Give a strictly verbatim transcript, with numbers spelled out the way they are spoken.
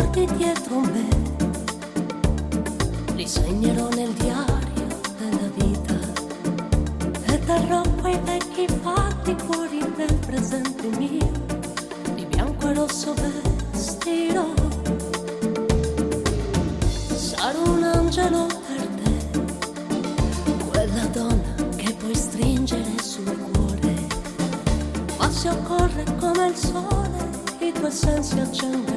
ricordi dietro me li segnerò nel diario della vita e terrò quei vecchi fatti fuori del presente mio, di bianco e rosso vestirò. Sarò un angelo per te, quella donna che puoi stringere sul cuore, ma se occorre come il sole i tuoi sensi accendere